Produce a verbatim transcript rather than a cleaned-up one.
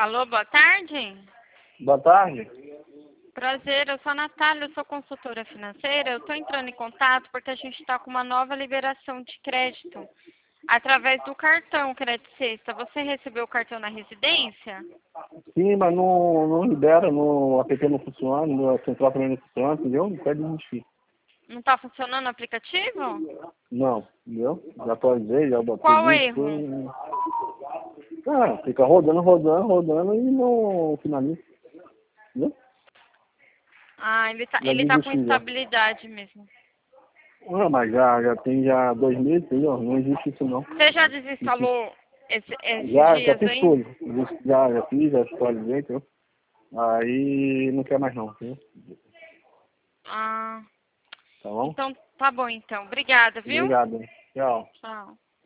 Alô, boa tarde. Boa tarde. Prazer, eu sou a Natália, eu sou consultora financeira. Eu estou entrando em contato porque a gente está com uma nova liberação de crédito através do cartão Crédito Sexta. Você recebeu o cartão na residência? Sim, mas não, não libera, no app não funciona, no central também não funciona, entendeu? Não pode desistir. Não está funcionando o aplicativo? Não, entendeu? Já atualizei, já botei Qual o link, erro? tudo. Ah, fica rodando, rodando, rodando e não finaliza. Entendeu? Ah, ele tá, Já ele tá com desisti já. instabilidade mesmo. Ah, mas já, já tem já dois meses, entendeu? Não existe isso não. Você já desinstalou esse, esses Já, já dias fiz aí? tudo. Já, já fiz, já atualizei, entendeu? Aí não quer mais não, entendeu? Ah, Tá bom? então tá bom então. Obrigada, viu? Obrigado. Tchau. Tchau.